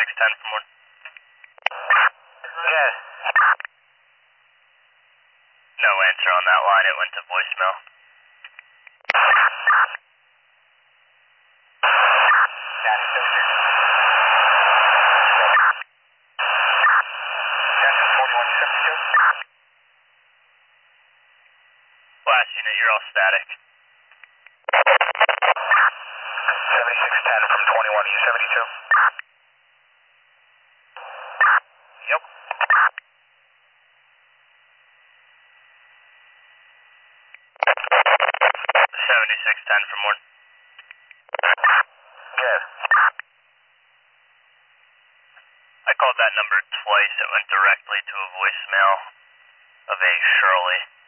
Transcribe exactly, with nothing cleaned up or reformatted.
seventy-six ten from one. Yes. No answer on that line, it went to voicemail. Last unit, you're all static. seventy-six ten from twenty-one, are you seventy-two? Yep. seventy-six ten from one. Yes. I called that number twice, it went directly to a voicemail of a Shirley.